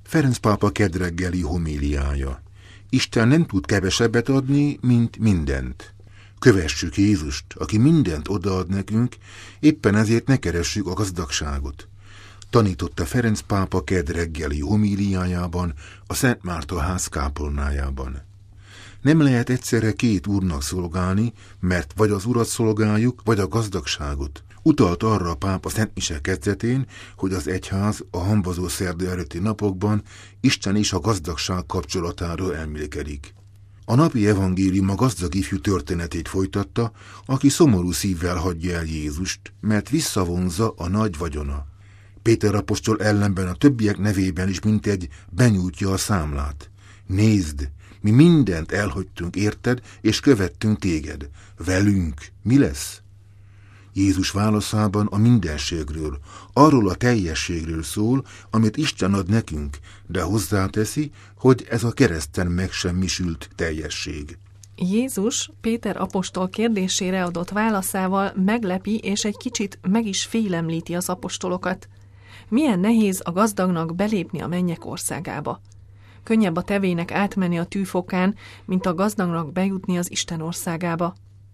Ferenc pápa kedreggeli homíliája. Isten nem tud kevesebbet adni, mint mindent. Kövessük Jézust, aki mindent odaad nekünk, éppen ezért ne keressük a gazdagságot. Tanította Ferenc pápa kedreggeli homíliájában, a Szent Márta ház kápolnájában. Nem lehet egyszerre két úrnak szolgálni, mert vagy az urat szolgáljuk, vagy a gazdagságot. Utalt arra a pápa szentmise kezdetén, hogy az egyház a hamvazó szerda előtti napokban Isten és a gazdagság kapcsolatáról elmélkedik. A napi evangélium a gazdag ifjú történetét folytatta, aki szomorú szívvel hagyja el Jézust, mert visszavonza a nagy vagyona. Péter apostol ellenben a többiek nevében is mintegy benyújtja a számlát. Nézd, mi mindent elhagytunk érted, és követtünk téged. Velünk mi lesz? Jézus válaszában a mindenségről, arról a teljességről szól, amit Isten ad nekünk, de hozzáteszi, hogy ez a kereszten megsemmisült teljesség. Jézus Péter apostol kérdésére adott válaszával meglepi és egy kicsit meg is félemlíti az apostolokat. Milyen nehéz a gazdagnak belépni a mennyek országába. Könnyebb a tevének átmenni a tűfokán, mint a gazdagnak bejutni az Isten országába.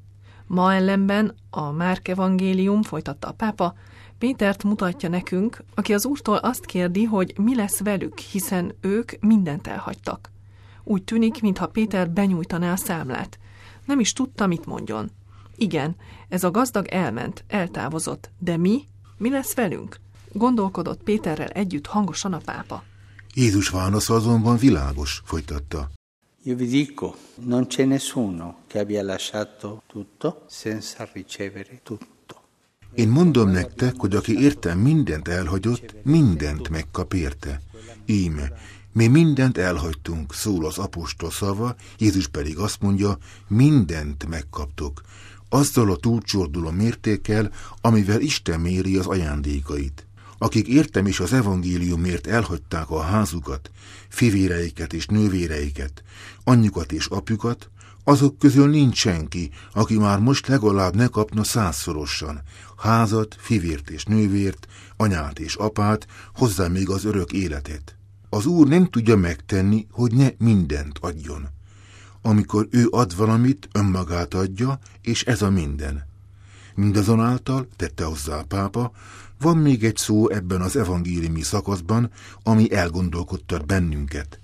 Ma ellenben a Márk evangélium, folytatta a pápa, Pétert mutatja nekünk, aki az Úrtól azt kérdi, hogy mi lesz velük, hiszen ők mindent elhagytak. Úgy tűnik, mintha Péter benyújtaná a számlát. Nem is tudta, mit mondjon. Igen, ez a gazdag elment, eltávozott, de mi? Mi lesz velünk? Gondolkodott Péterrel együtt hangosan a pápa. Jézus válasza azonban világos, folytatta. Io vi dico, non c'è nessuno che abbia lasciato tutto senza ricevere tutto. Én mondom nektek, hogy aki értem mindent elhagyott, mindent megkap érte. Íme, mi mindent elhagytunk, szól az apostol szava, Jézus pedig azt mondja, mindent megkaptok, azzal a túlcsorduló mértékkel, amivel Isten méri az ajándékait. Akik értem és az evangéliumért elhagyták a házukat, fivéreiket és nővéreiket, anyjukat és apjukat, azok közül nincs senki, aki már most legalább ne kapna 100-szorosan, házat, fivért és nővért, anyát és apát, hozzá még az örök életet. Az Úr nem tudja megtenni, hogy ne mindent adjon. Amikor ő ad valamit, önmagát adja, és ez a minden. Mindazonáltal, tette hozzá a pápa, van még egy szó ebben az evangéliumi szakaszban, ami elgondolkodtat bennünket.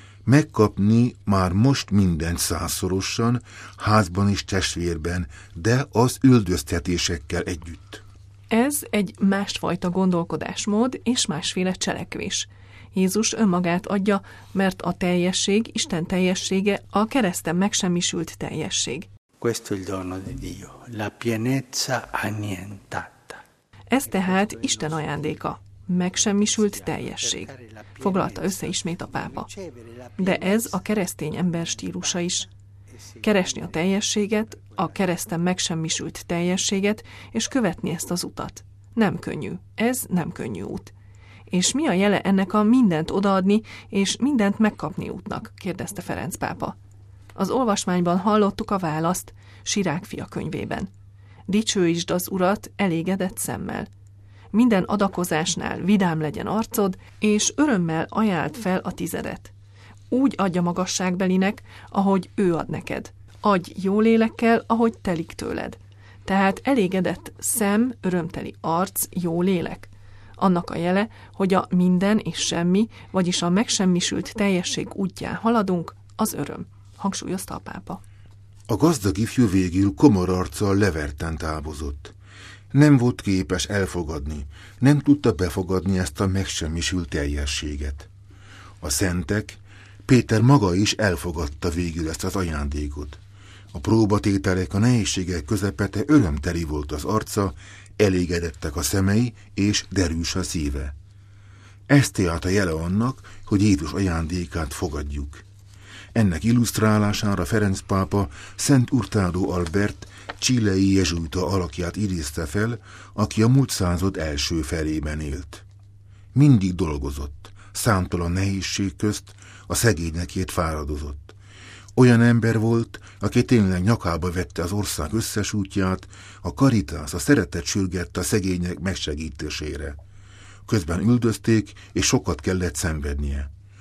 Megkapni már most mindent 100-szorosan, házban és testvérben, de az üldöztetésekkel együtt. Ez egy másfajta gondolkodásmód és másféle cselekvés. Jézus önmagát adja, mert a teljesség, Isten teljessége a kereszten megsemmisült teljesség. Questo è il dono di Dio, la pienezza annientata. Ez tehát Isten ajándéka, megsemmisült teljesség. Foglalta össze ismét a pápa. De ez a keresztény ember stílusa is. Keresni a teljességet, a kereszten megsemmisült teljességet, és követni ezt az utat. Nem könnyű. Ez nem könnyű út. És mi a jele ennek a mindent odaadni és mindent megkapni útnak? Kérdezte Ferenc pápa. Az olvasmányban hallottuk a választ Sirák fia könyvében. Dicsőítsd az Urat elégedett szemmel. Minden adakozásnál vidám legyen arcod, és örömmel ajáld fel a tizedet. Úgy adja magasságbelinek, ahogy ő ad neked. Adj jó lélekkel, ahogy telik tőled. Tehát elégedett szem, örömteli arc, jó lélek. Annak a jele, hogy a minden és semmi, vagyis a megsemmisült teljesség útján haladunk, az öröm, hangsúlyozta a pápa. A gazdag ifjú végül komor arccal leverten távozott. Nem volt képes elfogadni, nem tudta befogadni ezt a megsemmisült teljességet. A szentek, Péter maga is elfogadta végül ezt az ajándékot. A próbatételek, a nehézségek közepete örömteli volt az arca, elégedettek a szemei és derűs a szíve. Ez tehát a jele annak, hogy Jézus ajándékát fogadjuk. Ennek illusztrálására Ferenc pápa Szent Hurtado Albert chilei jezsuita alakját idézte fel, aki a múlt század első felében élt. Mindig dolgozott, számtalan nehézség közt, a szegényekért fáradozott. Olyan ember volt, aki tényleg nyakába vette az ország összes útját, a Caritas, a szeretet sürgette a szegények megsegítésére. Közben üldözték, és sokat kellett szenvednie.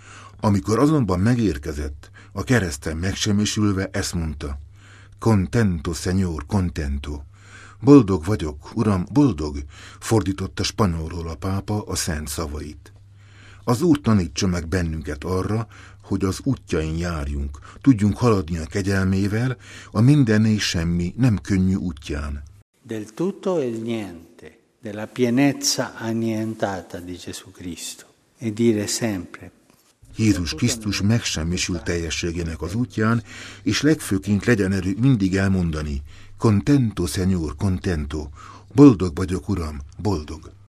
Amikor azonban megérkezett, a kereszten megsemmisülve ezt mondta: Contento, Señor, contento. Boldog vagyok, Uram, boldog, fordította spanyolról a pápa a szent szavait. Az Úr tanítsa meg bennünket arra, hogy az útjain járjunk, tudjunk haladni a kegyelmével, a minden és semmi nem könnyű útján. Del tutto e niente, della pienezza annientata di Gesù Cristo, e dire sempre: Jézus Krisztus megsemmisült teljességének az útján, és legfőként legyen erő mindig elmondani: Contento, Señor, contento. Boldog vagyok, Uram, boldog.